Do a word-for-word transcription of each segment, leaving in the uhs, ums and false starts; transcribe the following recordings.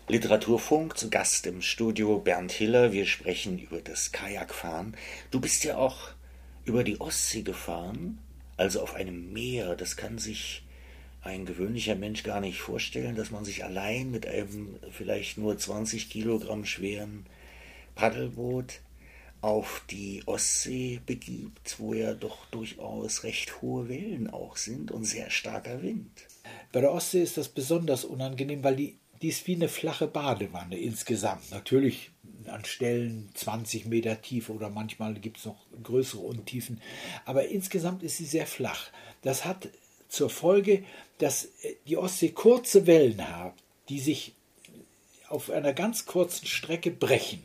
Literaturfunk, zu Gast im Studio Bernd Hiller. Wir sprechen über das Kajakfahren. Du bist ja auch über die Ostsee gefahren, also auf einem Meer. Das kann sich ein gewöhnlicher Mensch gar nicht vorstellen, dass man sich allein mit einem vielleicht nur zwanzig Kilogramm schweren Paddelboot auf die Ostsee begibt, wo ja doch durchaus recht hohe Wellen auch sind und sehr starker Wind. Bei der Ostsee ist das besonders unangenehm, weil die, die ist wie eine flache Badewanne insgesamt. Natürlich an Stellen zwanzig Meter Tiefe oder manchmal gibt es noch größere Untiefen. Aber insgesamt ist sie sehr flach. Das hat zur Folge, dass die Ostsee kurze Wellen hat, die sich auf einer ganz kurzen Strecke brechen.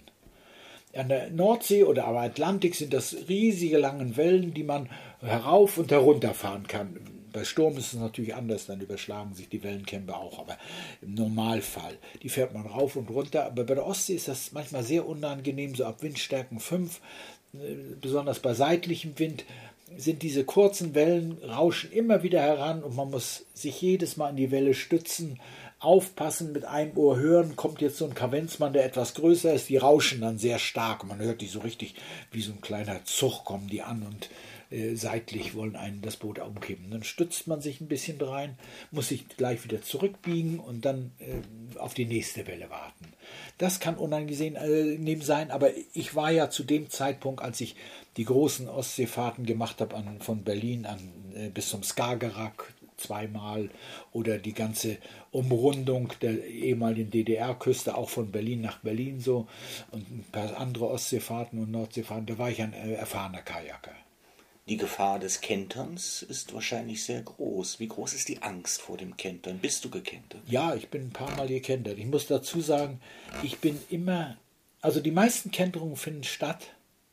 An der Nordsee oder am Atlantik sind das riesige lange Wellen, die man herauf und herunter fahren kann. Bei Sturm ist es natürlich anders, dann überschlagen sich die Wellenkämme auch, aber im Normalfall, die fährt man rauf und runter. Aber bei der Ostsee ist das manchmal sehr unangenehm, so ab Windstärken fünf, besonders bei seitlichem Wind, sind diese kurzen Wellen, rauschen immer wieder heran und man muss sich jedes Mal an die Welle stützen, aufpassen, mit einem Ohr hören, kommt jetzt so ein Kavenzmann, der etwas größer ist, die rauschen dann sehr stark, man hört die so richtig, wie so ein kleiner Zug kommen die an und äh, seitlich wollen einen das Boot umkippen. Dann stützt man sich ein bisschen rein, muss sich gleich wieder zurückbiegen und dann äh, auf die nächste Welle warten. Das kann unangenehm sein, aber ich war ja zu dem Zeitpunkt, als ich die großen Ostseefahrten gemacht habe, an, von Berlin an, äh, bis zum Skagerrak, zweimal oder die ganze Umrundung der ehemaligen D D R-Küste, auch von Berlin nach Berlin so und ein paar andere Ostseefahrten und Nordseefahrten, da war ich ein erfahrener Kajaker. Die Gefahr des Kenterns ist wahrscheinlich sehr groß. Wie groß ist die Angst vor dem Kentern? Bist du gekentert? Ja, ich bin ein paar Mal gekentert. Ich muss dazu sagen, ich bin immer, also die meisten Kenterungen finden statt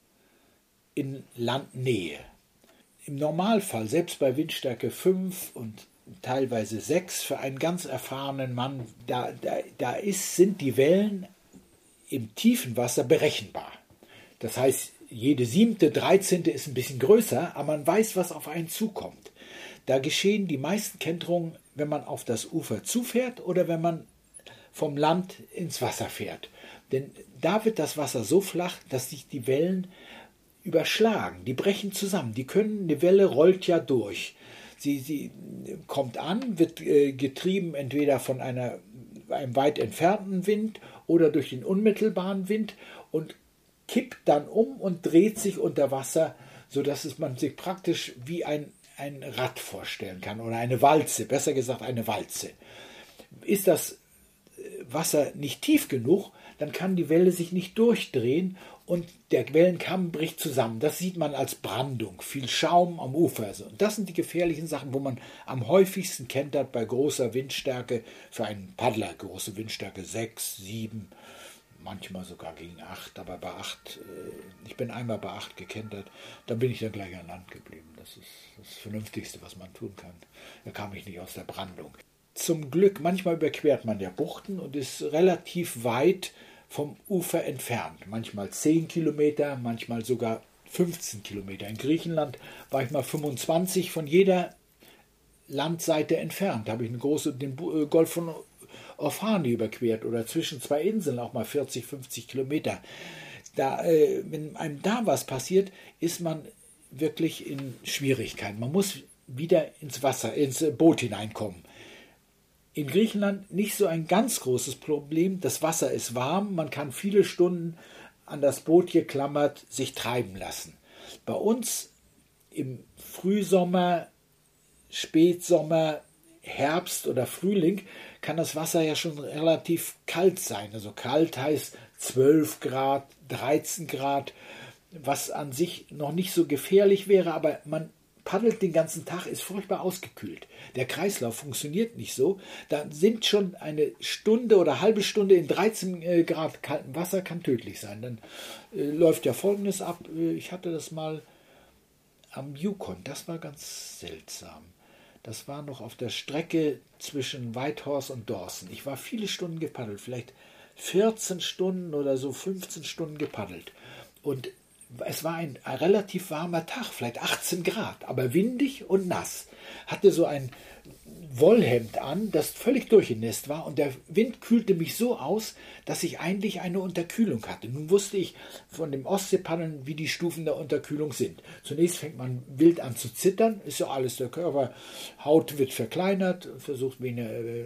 in Landnähe. Im Normalfall, selbst bei Windstärke fünf und teilweise sechs, für einen ganz erfahrenen Mann, da, da, da ist, sind die Wellen im tiefen Wasser berechenbar. Das heißt, jede siebte, dreizehnte ist ein bisschen größer, aber man weiß, was auf einen zukommt. Da geschehen die meisten Kenterungen, wenn man auf das Ufer zufährt oder wenn man vom Land ins Wasser fährt. Denn da wird das Wasser so flach, dass sich die Wellen überschlagen, die brechen zusammen, die können, eine Welle rollt ja durch. Sie, sie kommt an, wird äh, getrieben entweder von einer, einem weit entfernten Wind oder durch den unmittelbaren Wind und kippt dann um und dreht sich unter Wasser, sodass es man sich praktisch wie ein, ein Rad vorstellen kann oder eine Walze, besser gesagt eine Walze. Ist das Wasser nicht tief genug, dann kann die Welle sich nicht durchdrehen und der Wellenkamm bricht zusammen. Das sieht man als Brandung, viel Schaum am Ufer. Und das sind die gefährlichen Sachen, wo man am häufigsten kentert bei großer Windstärke, für einen Paddler große Windstärke sechs, sieben, manchmal sogar gegen acht, aber bei acht, ich bin einmal bei acht gekentert, dann bin ich dann gleich an Land geblieben. Das ist das Vernünftigste, was man tun kann. Da kam ich nicht aus der Brandung. Zum Glück, manchmal überquert man ja Buchten und ist relativ weit vom Ufer entfernt. Manchmal zehn Kilometer, manchmal sogar fünfzehn Kilometer. In Griechenland war ich mal fünfundzwanzig von jeder Landseite entfernt. Da habe ich eine große, den Golf von Orfani überquert oder zwischen zwei Inseln auch mal vierzig, fünfzig Kilometer. Da, äh, wenn einem da was passiert, ist man wirklich in Schwierigkeiten. Man muss wieder ins Wasser, ins Boot hineinkommen. In Griechenland nicht so ein ganz großes Problem. Das Wasser ist warm, man kann viele Stunden an das Boot geklammert sich treiben lassen. Bei uns im Frühsommer, Spätsommer, Herbst oder Frühling kann das Wasser ja schon relativ kalt sein. Also kalt heißt zwölf Grad, dreizehn Grad, was an sich noch nicht so gefährlich wäre, aber man paddelt den ganzen Tag, ist furchtbar ausgekühlt. Der Kreislauf funktioniert nicht so. Da sind schon eine Stunde oder eine halbe Stunde in dreizehn Grad kaltem Wasser, kann tödlich sein. Dann äh, läuft ja Folgendes ab. Ich hatte das mal am Yukon. Das war ganz seltsam. Das war noch auf der Strecke zwischen Whitehorse und Dawson. Ich war viele Stunden gepaddelt, vielleicht vierzehn Stunden oder so fünfzehn Stunden gepaddelt. Und es war ein relativ warmer Tag, vielleicht achtzehn Grad, aber windig und nass. Hatte so ein Wollhemd an, das völlig durchnässt war und der Wind kühlte mich so aus, dass ich eigentlich eine Unterkühlung hatte. Nun wusste ich von dem Ostseepaddeln, wie die Stufen der Unterkühlung sind. Zunächst fängt man wild an zu zittern, ist ja alles der Körper, Haut wird verkleinert, versucht weniger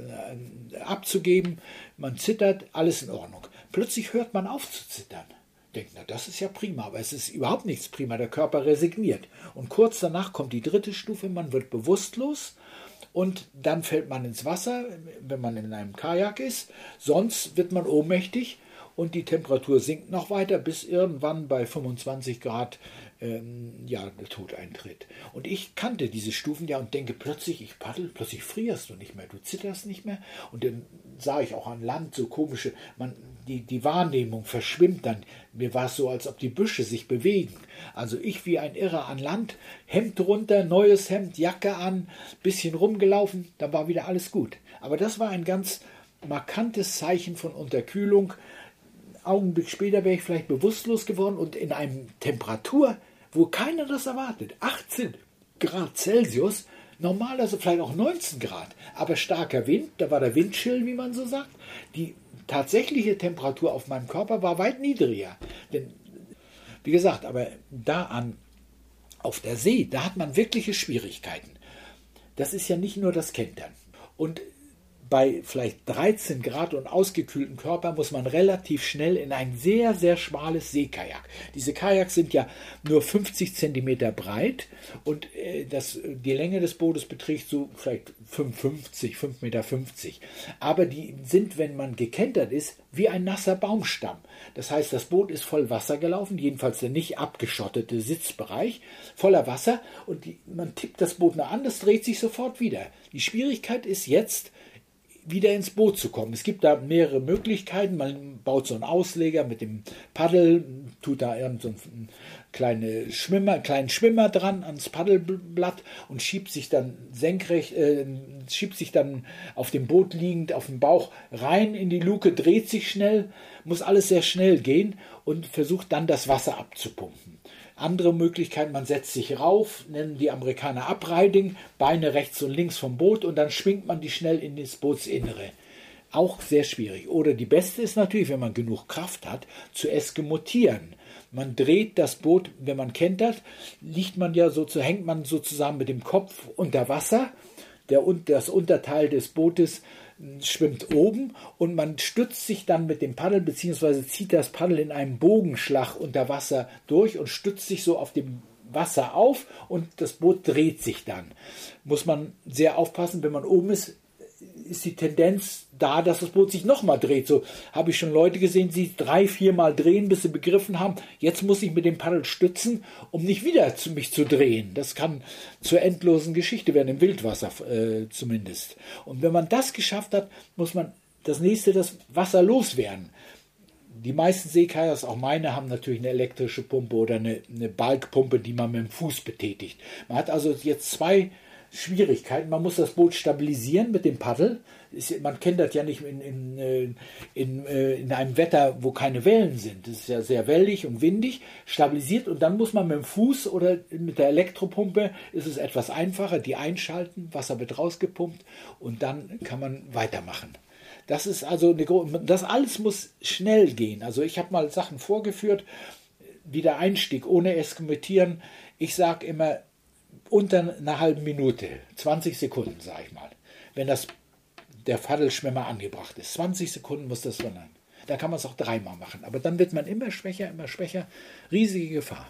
äh, abzugeben, man zittert, alles in Ordnung. Plötzlich hört man auf zu zittern. Denkt, na, das ist ja prima, aber es ist überhaupt nichts prima, der Körper resigniert. Und kurz danach kommt die dritte Stufe, man wird bewusstlos und dann fällt man ins Wasser, wenn man in einem Kajak ist, sonst wird man ohnmächtig und die Temperatur sinkt noch weiter, bis irgendwann bei fünfundzwanzig Grad ähm, ja, der Tod eintritt. Und ich kannte diese Stufen ja und denke plötzlich, ich paddel, plötzlich frierst du nicht mehr, du zitterst nicht mehr. Und dann sah ich auch an Land so komische, man, die, die Wahrnehmung verschwimmt dann. Mir war es so, als ob die Büsche sich bewegen. Also ich wie ein Irrer an Land, Hemd runter, neues Hemd, Jacke an, bisschen rumgelaufen, dann war wieder alles gut. Aber das war ein ganz markantes Zeichen von Unterkühlung. Augenblick später wäre ich vielleicht bewusstlos geworden und in einem Temperatur, wo keiner das erwartet, achtzehn Grad Celsius, normal also vielleicht auch neunzehn Grad, aber starker Wind, da war der Windchill, wie man so sagt. Die tatsächliche Temperatur auf meinem Körper war weit niedriger. Denn, wie gesagt, aber da an, auf der See, da hat man wirkliche Schwierigkeiten. Das ist ja nicht nur das Kentern. Und bei vielleicht dreizehn Grad und ausgekühlten Körper muss man relativ schnell in ein sehr, sehr schmales Seekajak. Diese Kajaks sind ja nur fünfzig Zentimeter breit und äh, das, die Länge des Bootes beträgt so vielleicht fünfundfünfzig, fünf Komma fünfzig Meter. Aber die sind, wenn man gekentert ist, wie ein nasser Baumstamm. Das heißt, das Boot ist voll Wasser gelaufen, jedenfalls der nicht abgeschottete Sitzbereich, voller Wasser und die, man tippt das Boot nur an, das dreht sich sofort wieder. Die Schwierigkeit ist jetzt, wieder ins Boot zu kommen. Es gibt da mehrere Möglichkeiten. Man baut so einen Ausleger mit dem Paddel, tut da irgend so einen kleine Schwimmer, kleinen Schwimmer dran ans Paddelblatt und schiebt sich dann senkrecht, äh, schiebt sich dann auf dem Boot liegend auf dem Bauch rein in die Luke, dreht sich schnell, muss alles sehr schnell gehen und versucht dann das Wasser abzupumpen. Andere Möglichkeit, man setzt sich rauf, nennen die Amerikaner Upriding, Beine rechts und links vom Boot und dann schwingt man die schnell in das Bootsinnere. Auch sehr schwierig. Oder die beste ist natürlich, wenn man genug Kraft hat, zu eskimotieren. Man dreht das Boot, wenn man kentert, liegt man ja so, hängt man sozusagen mit dem Kopf unter Wasser. Der, das Unterteil des Bootes schwimmt oben und man stützt sich dann mit dem Paddel bzw. zieht das Paddel in einem Bogenschlag unter Wasser durch und stützt sich so auf dem Wasser auf und das Boot dreht sich dann. Muss man sehr aufpassen, wenn man oben ist, ist die Tendenz da, dass das Boot sich nochmal dreht. So habe ich schon Leute gesehen, die drei, viermal drehen, bis sie begriffen haben, jetzt muss ich mit dem Paddel stützen, um nicht wieder zu mich zu drehen. Das kann zur endlosen Geschichte werden, im Wildwasser äh, zumindest. Und wenn man das geschafft hat, muss man das nächste, das Wasser loswerden. Die meisten Seekajaks, auch meine, haben natürlich eine elektrische Pumpe oder eine, eine Balkpumpe, die man mit dem Fuß betätigt. Man hat also jetzt zwei Schwierigkeiten. Man muss das Boot stabilisieren mit dem Paddel. Man kennt das ja nicht in, in, in, in einem Wetter, wo keine Wellen sind. Das ist ja sehr wellig und windig. Stabilisiert und dann muss man mit dem Fuß oder mit der Elektropumpe, ist es etwas einfacher, die einschalten, Wasser wird rausgepumpt und dann kann man weitermachen. Das ist also eine, das alles muss schnell gehen. Also ich habe mal Sachen vorgeführt, wie der Einstieg ohne Eskimotieren. Ich sage immer, unter einer halben Minute, zwanzig Sekunden, sage ich mal, wenn das der Paddelschwimmer angebracht ist. zwanzig Sekunden muss das wandern. Da kann man es auch dreimal machen. Aber dann wird man immer schwächer, immer schwächer. Riesige Gefahr.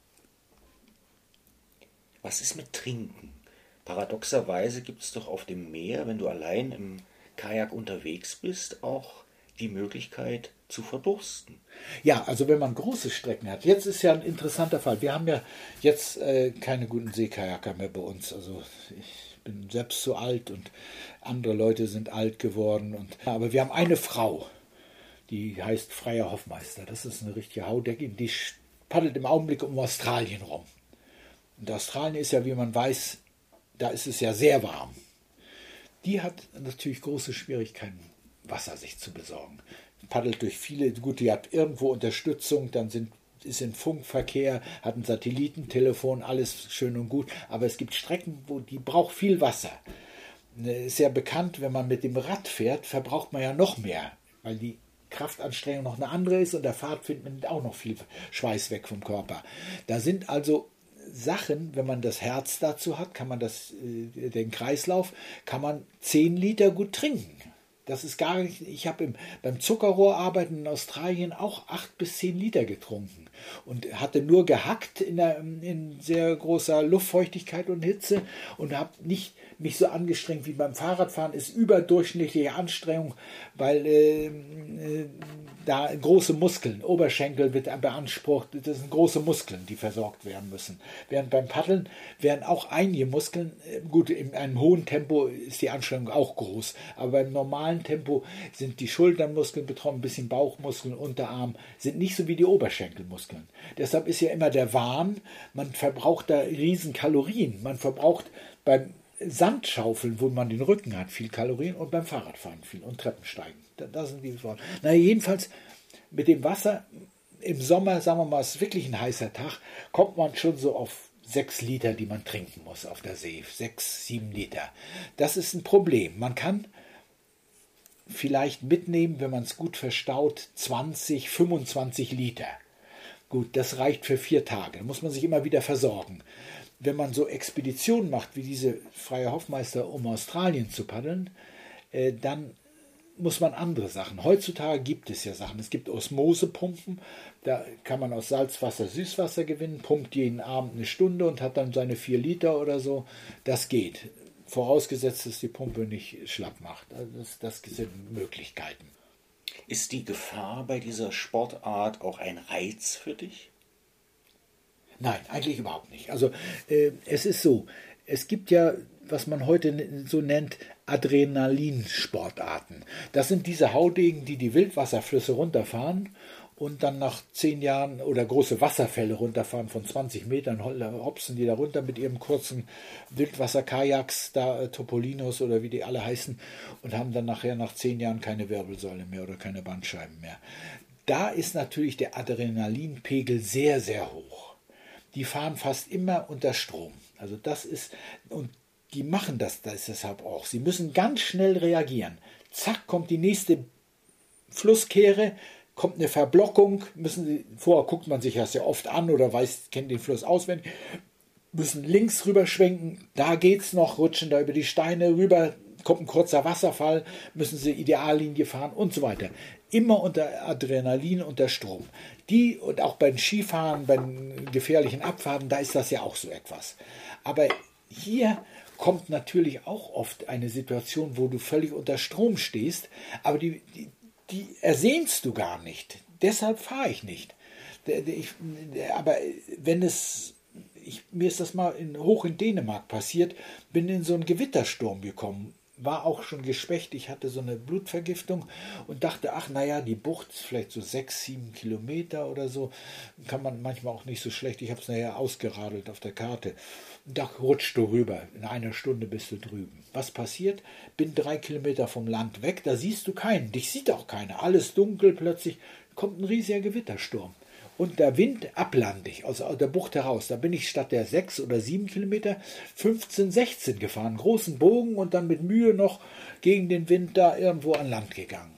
Was ist mit Trinken? Paradoxerweise gibt es doch auf dem Meer, wenn du allein im Kajak unterwegs bist, auch die Möglichkeit zu verdursten. Ja, also wenn man große Strecken hat. Jetzt ist ja ein interessanter Fall. Wir haben ja jetzt äh, keine guten Seekajaker mehr bei uns. Also ich bin selbst zu alt und andere Leute sind alt geworden. Und, aber wir haben eine Frau, die heißt Freya Hoffmeister. Das ist eine richtige Haudeckin. Die paddelt im Augenblick um Australien rum. Und Australien ist ja, wie man weiß, da ist es ja sehr warm. Die hat natürlich große Schwierigkeiten, Wasser sich zu besorgen. Paddelt durch viele, gut, die hat irgendwo Unterstützung, dann sind ist in Funkverkehr, hat ein Satellitentelefon, alles schön und gut, aber es gibt Strecken, wo die braucht viel Wasser. Ist ja bekannt, wenn man mit dem Rad fährt, verbraucht man ja noch mehr, weil die Kraftanstrengung noch eine andere ist und der Fahrtwind nimmt auch noch viel Schweiß weg vom Körper. Da sind also Sachen, wenn man das Herz dazu hat, kann man das, den Kreislauf, kann man zehn Liter gut trinken. Das ist gar nicht, ich habe beim Zuckerrohrarbeiten in Australien auch acht bis zehn Liter getrunken und hatte nur gehackt in, der, in sehr großer Luftfeuchtigkeit und Hitze und habe nicht mich so angestrengt wie beim Fahrradfahren, ist überdurchschnittliche Anstrengung, weil äh, äh, da große Muskeln, Oberschenkel wird beansprucht, das sind große Muskeln, die versorgt werden müssen. Während beim Paddeln werden auch einige Muskeln, äh, gut, in einem hohen Tempo ist die Anstrengung auch groß, aber beim normalen Tempo sind die Schultermuskeln betroffen, ein bisschen Bauchmuskeln, Unterarm, sind nicht so wie die Oberschenkelmuskeln. Deshalb ist ja immer der Wahn, man verbraucht da riesen Kalorien, man verbraucht beim Sandschaufeln, wo man den Rücken hat, viel Kalorien und beim Fahrradfahren viel und Treppensteigen. Da, da sind die Worte. Na jedenfalls mit dem Wasser im Sommer, sagen wir mal, es ist wirklich ein heißer Tag, kommt man schon so auf sechs Liter, die man trinken muss auf der See. Sechs, sieben Liter. Das ist ein Problem. Man kann vielleicht mitnehmen, wenn man es gut verstaut, zwanzig, fünfundzwanzig Liter. Gut, das reicht für vier Tage. Da muss man sich immer wieder versorgen. Wenn man so Expeditionen macht, wie diese Freie Hoffmeister, um Australien zu paddeln, äh, dann muss man andere Sachen. Heutzutage gibt es ja Sachen. Es gibt Osmosepumpen, da kann man aus Salzwasser Süßwasser gewinnen, pumpt jeden Abend eine Stunde und hat dann seine vier Liter oder so. Das geht. Vorausgesetzt, dass die Pumpe nicht schlapp macht. Also das, das sind Möglichkeiten. Ist die Gefahr bei dieser Sportart auch ein Reiz für dich? Nein, eigentlich überhaupt nicht. Also äh, es ist so, es gibt ja, was man heute so nennt, Adrenalinsportarten. Das sind diese Haudegen, die die Wildwasserflüsse runterfahren und dann nach zehn Jahren oder große Wasserfälle runterfahren von zwanzig Metern, hopsen die da runter mit ihrem kurzen Wildwasserkajaks, da Topolinos oder wie die alle heißen, und haben dann nachher nach zehn Jahren keine Wirbelsäule mehr oder keine Bandscheiben mehr. Da ist natürlich der Adrenalinpegel sehr, sehr hoch. Die fahren fast immer unter Strom. Also das ist, und die machen das, das ist deshalb auch. Sie müssen ganz schnell reagieren. Zack, kommt die nächste Flusskehre, kommt eine Verblockung, müssen sie, vorher guckt man sich das ja oft an oder weiß, kennt den Fluss auswendig, müssen links rüber schwenken, da geht's noch, rutschen da über die Steine rüber, kommt ein kurzer Wasserfall, müssen sie Ideallinie fahren und so weiter. Immer unter Adrenalin, unter Strom. Die und auch beim Skifahren, beim gefährlichen Abfahrten, da ist das ja auch so etwas. Aber hier kommt natürlich auch oft eine Situation, wo du völlig unter Strom stehst, aber die, die, die ersehnst du gar nicht. Deshalb fahre ich nicht. Ich, aber wenn es, ich, mir ist das mal in, hoch in Dänemark passiert, bin in so einen Gewittersturm gekommen. War auch schon geschwächt, ich hatte so eine Blutvergiftung und dachte, ach naja, die Bucht ist vielleicht so sechs, sieben Kilometer oder so, kann man manchmal auch nicht so schlecht, ich habe es nachher ausgeradelt auf der Karte. Und da rutscht du rüber, in einer Stunde bist du drüben. Was passiert? Bin drei Kilometer vom Land weg, da siehst du keinen, dich sieht auch keiner, alles dunkel, plötzlich kommt ein riesiger Gewittersturm. Und der Wind ablandig aus der Bucht heraus. Da bin ich statt der sechs oder sieben Kilometer fünfzehn, sechzehn gefahren. Großen Bogen und dann mit Mühe noch gegen den Wind da irgendwo an Land gegangen.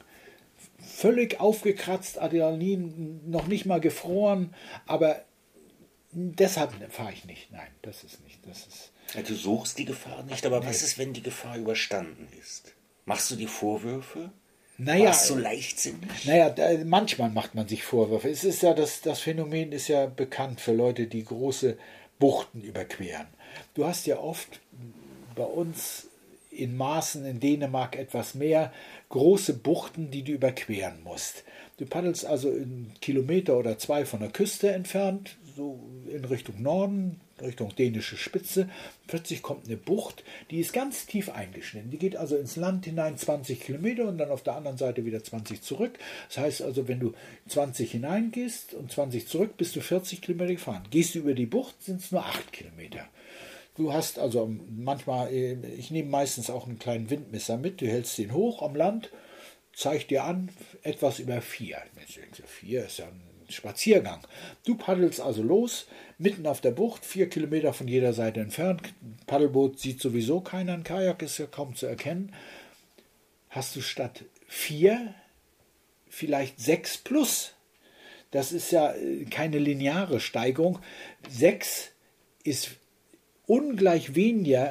Völlig aufgekratzt, Adrenalin noch nicht mal gefroren, aber deshalb fahre ich nicht. Nein, das ist nicht. Das ist ja, du suchst die Gefahr nicht, aber nee. Was ist, wenn die Gefahr überstanden ist? Machst du dir Vorwürfe? Naja, Warst so leichtsinnig? Naja, da, manchmal macht man sich Vorwürfe. Es ist ja das, das Phänomen ist ja bekannt für Leute, die große Buchten überqueren. Du hast ja oft bei uns in Maßen in Dänemark etwas mehr große Buchten, die du überqueren musst. Du paddelst also einen Kilometer oder zwei von der Küste entfernt, so in Richtung Norden, Richtung dänische Spitze. Plötzlich kommt eine Bucht, die ist ganz tief eingeschnitten. Die geht also ins Land hinein zwanzig Kilometer und dann auf der anderen Seite wieder zwanzig zurück. Das heißt also, wenn du zwanzig hineingehst und zwanzig zurück, bist du vierzig Kilometer gefahren. Gehst du über die Bucht, sind es nur acht Kilometer. Du hast also manchmal, ich nehme meistens auch einen kleinen Windmesser mit, du hältst den hoch am Land, zeigt dir an, etwas über vier. Vier ist ja ein Spaziergang. Du paddelst also los, mitten auf der Bucht, vier Kilometer von jeder Seite entfernt. Paddelboot sieht sowieso keiner, ein Kajak ist ja kaum zu erkennen. Hast du statt vier vielleicht sechs plus. Das ist ja keine lineare Steigerung. Sechs ist ungleich weniger,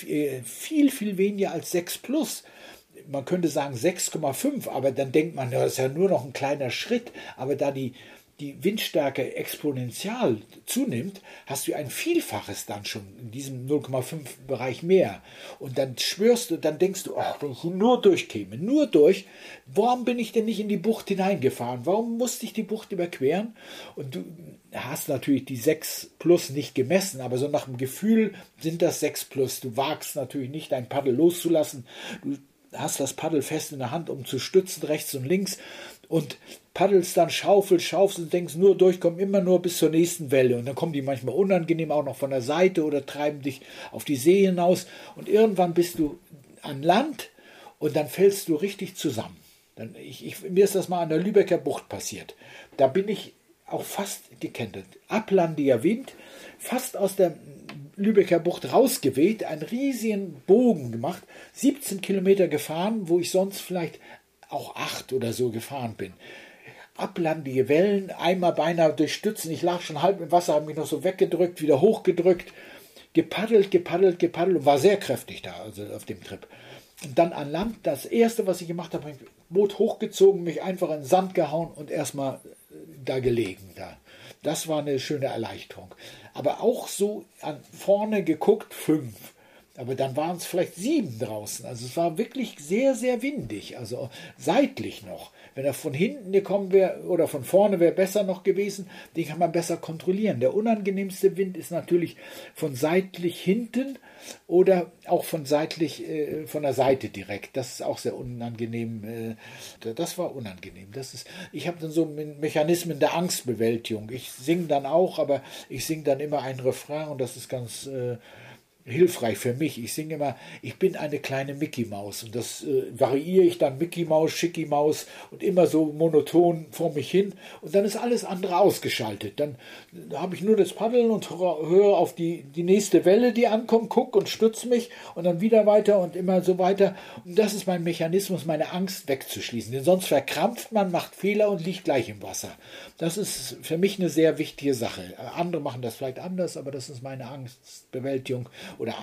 viel, viel weniger als sechs plus. Man könnte sagen sechs Komma fünf, aber dann denkt man, das ist ja nur noch ein kleiner Schritt. Aber da die, die Windstärke exponentiell zunimmt, hast du ein Vielfaches dann schon in diesem null Komma fünf Bereich mehr. Und dann schwörst du, dann denkst du, oh, wenn ich hier nur durchkäme, nur durch, warum bin ich denn nicht in die Bucht hineingefahren? Warum musste ich die Bucht überqueren? Und du hast natürlich die sechs plus nicht gemessen, aber so nach dem Gefühl sind das sechs plus. Du wagst natürlich nicht, dein Paddel loszulassen. Du hast das Paddel fest in der Hand, um zu stützen, rechts und links, und paddelst dann, schaufelst, schaufelst und denkst, nur durchkommen, immer nur bis zur nächsten Welle. Und dann kommen die manchmal unangenehm auch noch von der Seite oder treiben dich auf die See hinaus. Und irgendwann bist du an Land und dann fällst du richtig zusammen. Dann, ich, ich, mir ist das mal an der Lübecker Bucht passiert. Da bin ich auch fast gekentert. Ablandiger Wind, fast aus der Lübecker Bucht rausgeweht, einen riesigen Bogen gemacht, siebzehn Kilometer gefahren, wo ich sonst vielleicht auch acht oder so gefahren bin. Ablandige Wellen, einmal beinahe durchstützen, ich lag schon halb im Wasser, habe mich noch so weggedrückt, wieder hochgedrückt, gepaddelt, gepaddelt, gepaddelt und war sehr kräftig da, also auf dem Trip. Und dann an Land, das erste, was ich gemacht habe, Boot hochgezogen, mich einfach in den Sand gehauen und erstmal da gelegen. Da. Das war eine schöne Erleichterung. Aber auch so an vorne geguckt, fünf. Aber dann waren es vielleicht sieben draußen. Also es war wirklich sehr, sehr windig. Also seitlich noch. Wenn er von hinten gekommen wäre oder von vorne wäre besser noch gewesen, den kann man besser kontrollieren. Der unangenehmste Wind ist natürlich von seitlich hinten oder auch von seitlich äh, von der Seite direkt. Das ist auch sehr unangenehm. Äh, das war unangenehm. Das ist, ich habe dann so Mechanismen der Angstbewältigung. Ich singe dann auch, aber ich singe dann immer ein Refrain und das ist ganz äh, hilfreich für mich. Ich singe immer, ich bin eine kleine Mickey Maus und das äh, variiere ich dann Mickey Maus, Schicki Maus und immer so monoton vor mich hin und dann ist alles andere ausgeschaltet. Dann habe ich nur das Paddeln und höre auf die, die nächste Welle, die ankommt, gucke und stütze mich und dann wieder weiter und immer so weiter. Und das ist mein Mechanismus, meine Angst wegzuschließen. Denn sonst verkrampft man, macht Fehler und liegt gleich im Wasser. Das ist für mich eine sehr wichtige Sache. Andere machen das vielleicht anders, aber das ist meine Angstbewältigung oder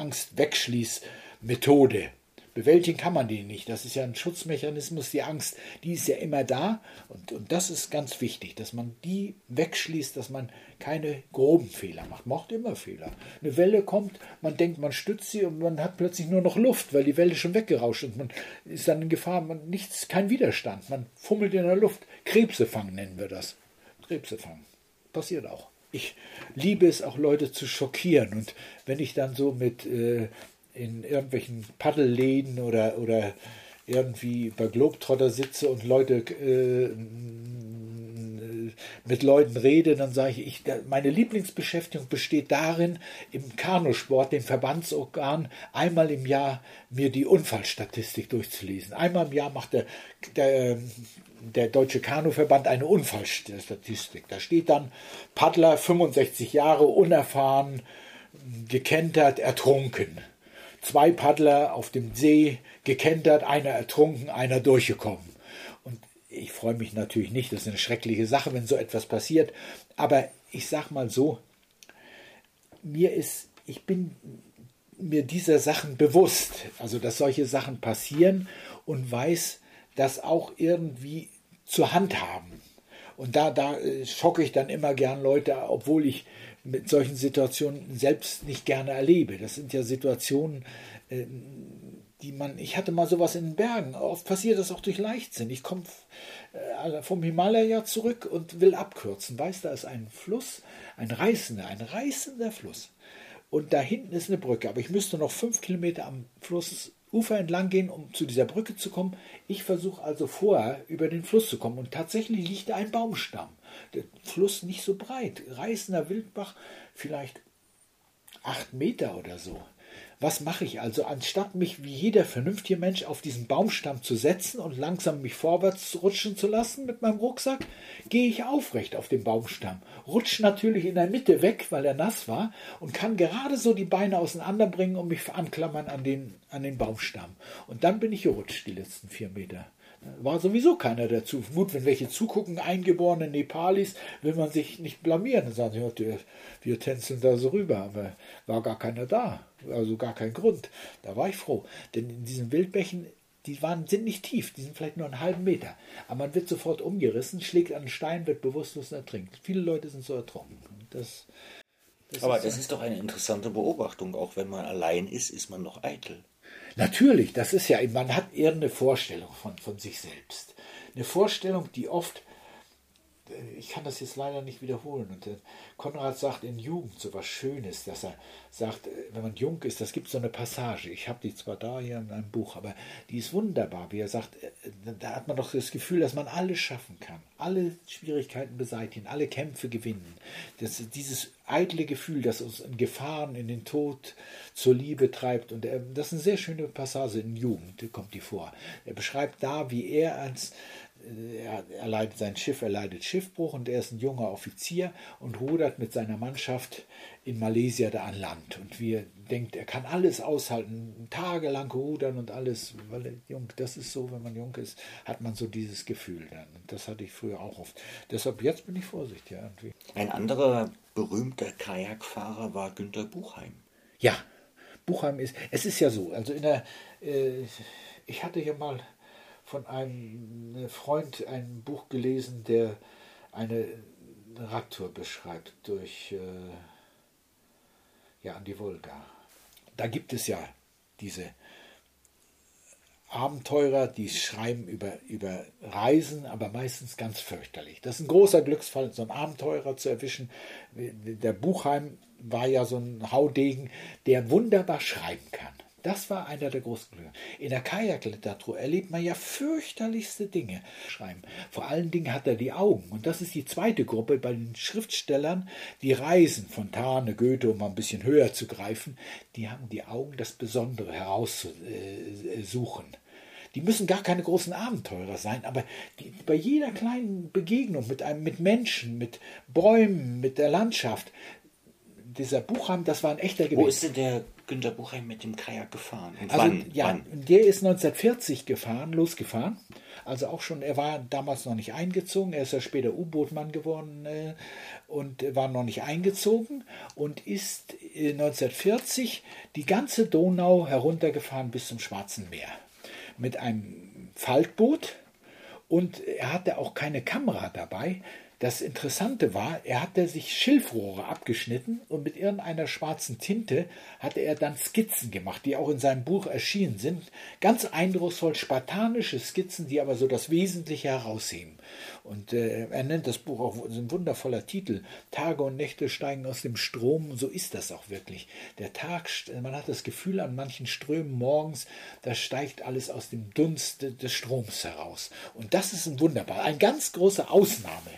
Angstwegschließmethode. Bewältigen kann man die nicht. Das ist ja ein Schutzmechanismus. Die Angst, die ist ja immer da. Und, und das ist ganz wichtig, dass man die wegschließt, dass man keine groben Fehler macht. Man macht immer Fehler. Eine Welle kommt, man denkt, man stützt sie und man hat plötzlich nur noch Luft, weil die Welle schon weggerauscht ist. Man ist dann in Gefahr, man, nichts, kein Widerstand. Man fummelt in der Luft. Krebse fangen nennen wir das. Krebse fangen. Passiert auch. Ich liebe es auch, Leute zu schockieren. Und wenn ich dann so mit äh, in irgendwelchen Paddelläden oder, oder irgendwie bei Globetrotter sitze und Leute äh, mit Leuten rede, dann sage ich, ich, meine Lieblingsbeschäftigung besteht darin, im Kanusport, dem Verbandsorgan, einmal im Jahr mir die Unfallstatistik durchzulesen. Einmal im Jahr macht der, der, der Deutsche Kanuverband eine Unfallstatistik. Da steht dann Paddler, fünfundsechzig Jahre, unerfahren, gekentert, ertrunken. Zwei Paddler auf dem See, gekentert, einer ertrunken, einer durchgekommen. Und ich freue mich natürlich nicht, das ist eine schreckliche Sache, wenn so etwas passiert. Aber ich sage mal so, mir ist, ich bin mir dieser Sachen bewusst, also dass solche Sachen passieren und weiß, das auch irgendwie zu handhaben. Und da, da schocke ich dann immer gern Leute, obwohl ich mit solchen Situationen selbst nicht gerne erlebe. Das sind ja Situationen, die man, ich hatte mal sowas in den Bergen, oft passiert das auch durch Leichtsinn. Ich komme vom Himalaya zurück und will abkürzen. Weißt du, da ist ein Fluss, ein reißender, ein reißender Fluss. Und da hinten ist eine Brücke, aber ich müsste noch fünf Kilometer am Flussufer entlang gehen, um zu dieser Brücke zu kommen. Ich versuche also vorher über den Fluss zu kommen und tatsächlich liegt da ein Baumstamm. Der Fluss nicht so breit, reißender Wildbach, vielleicht acht Meter oder so. Was mache ich also? Anstatt mich wie jeder vernünftige Mensch auf diesen Baumstamm zu setzen und langsam mich vorwärts rutschen zu lassen mit meinem Rucksack, gehe ich aufrecht auf den Baumstamm, rutsche natürlich in der Mitte weg, weil er nass war, und kann gerade so die Beine auseinanderbringen und mich anklammern an den, an den Baumstamm. Und dann bin ich gerutscht, die letzten vier Meter. War sowieso keiner dazu. Gut, wenn welche zugucken, eingeborene Nepalis, will man sich nicht blamieren. Dann sagen sie, ja, wir tänzeln da so rüber, aber war gar keiner da. Also gar kein Grund. Da war ich froh. Denn in diesen Wildbächen, die waren, sind nicht tief, die sind vielleicht nur einen halben Meter. Aber man wird sofort umgerissen, schlägt an einen Stein, wird bewusstlos und ertrinkt. Viele Leute sind so ertrunken. Das, das aber ist das so. Ist doch eine interessante Beobachtung. Auch wenn man allein ist, ist man noch eitel. Natürlich, das ist ja, man hat eher eine Vorstellung von, von sich selbst. Eine Vorstellung, die oft, ich kann das jetzt leider nicht wiederholen, und Konrad sagt in Jugend so was Schönes, dass er sagt, wenn man jung ist, das gibt so eine Passage, ich habe die zwar da hier in einem Buch, aber die ist wunderbar, wie er sagt, da hat man doch das Gefühl, dass man alles schaffen kann, alle Schwierigkeiten beseitigen, alle Kämpfe gewinnen. Das, dieses eitle Gefühl, das uns in Gefahren, in den Tod zur Liebe treibt, und er, das ist eine sehr schöne Passage in Jugend, kommt die vor. Er beschreibt da, wie er als Er, er leidet sein Schiff, er leidet Schiffbruch, und er ist ein junger Offizier und rudert mit seiner Mannschaft in Malaysia da an Land. Und wie er denkt, er kann alles aushalten, tagelang rudern und alles, weil er jung, das ist so, wenn man jung ist, hat man so dieses Gefühl dann. Und das hatte ich früher auch oft. Deshalb, jetzt bin ich vorsichtig. Ja, irgendwie. Ein anderer berühmter Kajakfahrer war Günter Buchheim. Ja, Buchheim ist, es ist ja so, also in der, äh, ich hatte ja mal von einem Freund ein Buch gelesen, der eine Radtour beschreibt durch äh, ja, an die Wolga. Da gibt es ja diese Abenteurer, die schreiben über, über Reisen, aber meistens ganz fürchterlich. Das ist ein großer Glücksfall, so einen Abenteurer zu erwischen. Der Buchheim war ja so ein Haudegen, der wunderbar schreiben kann. Das war einer der großen Glücke. In der Kajakliteratur erlebt man ja fürchterlichste Dinge schreiben. Vor allen Dingen hat er die Augen. Und das ist die zweite Gruppe bei den Schriftstellern, die reisen, Fontane, Goethe, um mal ein bisschen höher zu greifen, die haben die Augen, das Besondere herauszusuchen. Die müssen gar keine großen Abenteurer sein, aber die, bei jeder kleinen Begegnung mit einem, mit Menschen, mit Bäumen, mit der Landschaft, dieser Buchheim, das war ein echter Gewinn. Wo ist denn der Günter Buchheim mit dem Kajak gefahren? Und also, wann? Ja, wann? Der ist neunzehnhundertvierzig gefahren, losgefahren. Also auch schon, er war damals noch nicht eingezogen. Er ist ja später U-Bootmann geworden äh, und war noch nicht eingezogen und ist äh, neunzehnhundertvierzig die ganze Donau heruntergefahren bis zum Schwarzen Meer. Mit einem Faltboot, und er hatte auch keine Kamera dabei. Das Interessante war, er hatte sich Schilfrohre abgeschnitten und mit irgendeiner schwarzen Tinte hatte er dann Skizzen gemacht, die auch in seinem Buch erschienen sind. Ganz eindrucksvoll, spartanische Skizzen, die aber so das Wesentliche herausheben. Und äh, er nennt das Buch auch, ein wundervoller Titel, Tage und Nächte steigen aus dem Strom. Und so ist das auch wirklich. Der Tag, man hat das Gefühl an manchen Strömen morgens, da steigt alles aus dem Dunst des Stroms heraus. Und das ist ein wunderbar, eine ganz große Ausnahme.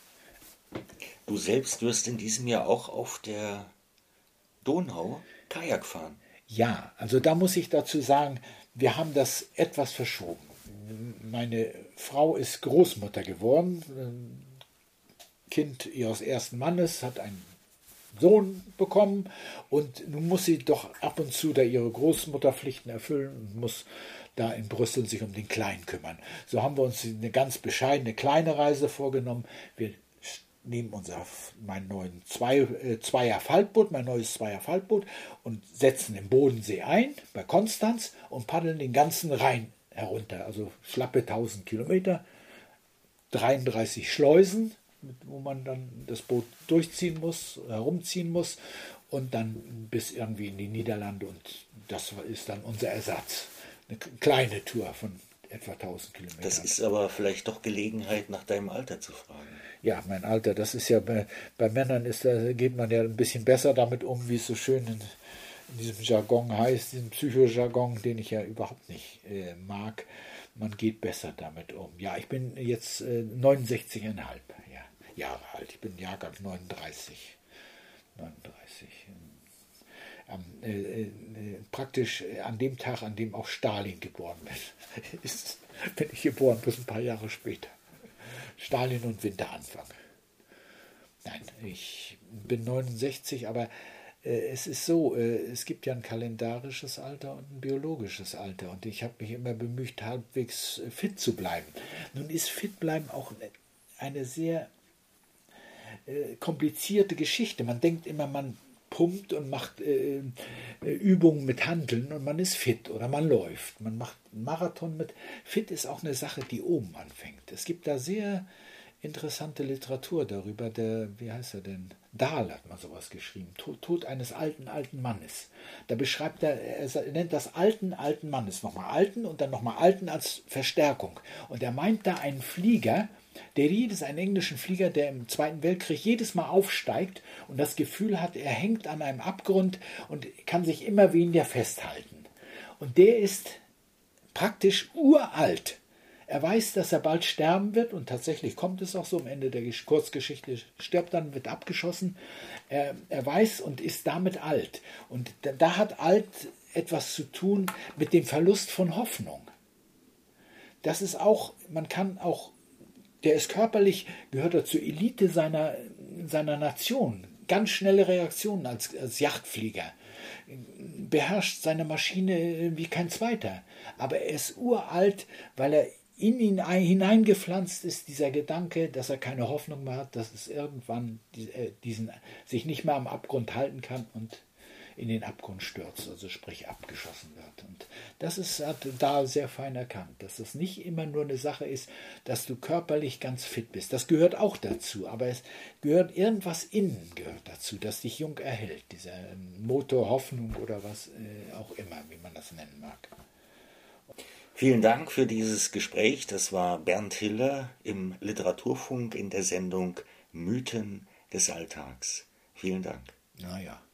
Du selbst wirst in diesem Jahr auch auf der Donau Kajak fahren. Ja, also da muss ich dazu sagen, wir haben das etwas verschoben. Meine Frau ist Großmutter geworden, Kind ihres ersten Mannes, hat einen Sohn bekommen, und nun muss sie doch ab und zu da ihre Großmutterpflichten erfüllen und muss da in Brüssel sich um den Kleinen kümmern. So haben wir uns eine ganz bescheidene kleine Reise vorgenommen. Wir nehmen unser mein neuen Zwei, äh, Zweier-Faltboot, mein neues Zweier-Faltboot und setzen im Bodensee ein, bei Konstanz, und paddeln den ganzen Rhein herunter. Also schlappe tausend Kilometer, dreiunddreißig Schleusen, wo man dann das Boot durchziehen muss, herumziehen muss, und dann bis irgendwie in die Niederlande, und das ist dann unser Ersatz. Eine kleine Tour von etwa tausend Kilometern. Das ist aber vielleicht doch Gelegenheit, nach deinem Alter zu fragen. Ja, mein Alter, das ist ja, bei, bei Männern ist, da geht man ja ein bisschen besser damit um, wie es so schön in, in diesem Jargon heißt, diesem Psychojargon, den ich ja überhaupt nicht äh, mag. Man geht besser damit um. Ja, ich bin jetzt äh, neunundsechzig Komma fünf ja, Jahre alt. Ich bin Jahrgang neununddreißig. neununddreißig. äh, äh, praktisch an dem Tag, an dem auch Stalin geboren ist, ist bin ich geboren, bis ein paar Jahre später. Stalin und Winteranfang. Nein, ich bin neunundsechzig, aber äh, es ist so, äh, es gibt ja ein kalendarisches Alter und ein biologisches Alter und ich habe mich immer bemüht, halbwegs fit zu bleiben. Nun ist fit bleiben auch eine sehr äh, komplizierte Geschichte. Man denkt immer, man pumpt und macht äh, Übungen mit Hanteln und man ist fit oder man läuft. Man macht einen Marathon mit. Fit ist auch eine Sache, die oben anfängt. Es gibt da sehr interessante Literatur darüber. Der, wie heißt er denn? Dahl hat mal sowas geschrieben. Tod, Tod eines alten, alten Mannes. Da beschreibt er, er nennt das alten, alten Mannes. Nochmal alten und dann nochmal alten als Verstärkung. Und er meint da einen Flieger, der jedes, einen englischen Flieger, der im Zweiten Weltkrieg jedes Mal aufsteigt und das Gefühl hat, er hängt an einem Abgrund und kann sich immer weniger festhalten. Und der ist praktisch uralt. Er weiß, dass er bald sterben wird und tatsächlich kommt es auch so, am Ende der Kurzgeschichte stirbt dann, wird abgeschossen. Er, er weiß und ist damit alt. Und da, da hat alt etwas zu tun mit dem Verlust von Hoffnung. Das ist auch, man kann auch, der ist körperlich, gehört er zur Elite seiner, seiner Nation. Ganz schnelle Reaktionen als, als Yachtflieger. Beherrscht seine Maschine wie kein zweiter. Aber er ist uralt, weil er in ihn hineingepflanzt ist, dieser Gedanke, dass er keine Hoffnung mehr hat, dass es irgendwann diesen, sich nicht mehr am Abgrund halten kann und in den Abgrund stürzt, also sprich abgeschossen wird. Und das ist, hat da sehr fein erkannt, dass das nicht immer nur eine Sache ist, dass du körperlich ganz fit bist. Das gehört auch dazu, aber es gehört irgendwas innen gehört dazu, das dich jung erhält. Dieser Motor Hoffnung oder was äh, auch immer, wie man das nennen mag. Vielen Dank für dieses Gespräch. Das war Bernd Hiller im Literaturfunk in der Sendung Mythen des Alltags. Vielen Dank. Naja.